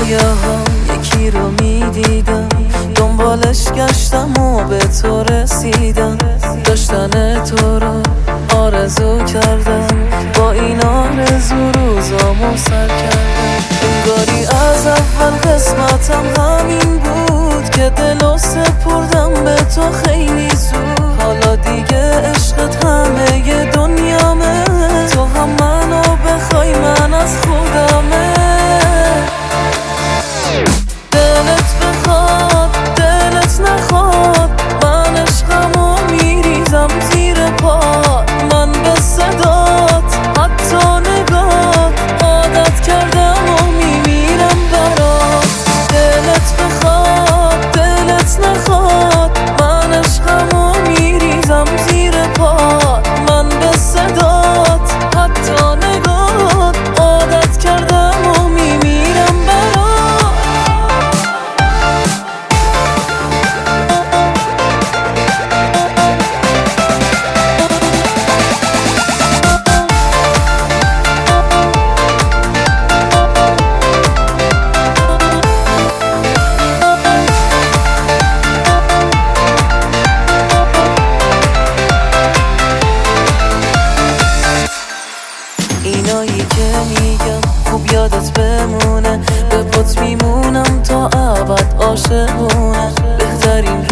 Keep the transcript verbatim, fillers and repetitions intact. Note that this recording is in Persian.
رویا ها یکی رو میدیدم، دنبالش گشتم و به تو رسیدم. داشتن تو رو آرزو کردم، با این آرزو روزامو سر کردم. انگاری از اول قسمتم همین بود که دلو سپردم به تو خیلی زود. حالا دیگه عشقت همه دنیامه، تو هم منو بخوای من از خودمه. دلت بخواد دلت نخواد، من عشقمو میریزم زیر پات. من به صدات حتی نگات عادت کردم و میمیرم برات. دلت بخواد دلت نخواد، من عشقمو میریزم زیر پات. من به صدات حتی نگات عادت کردم و میمیرم برات. اینایی که میگم خوب یادت بمونه، به پات میمونم تا ابد عاشقونه. بهترین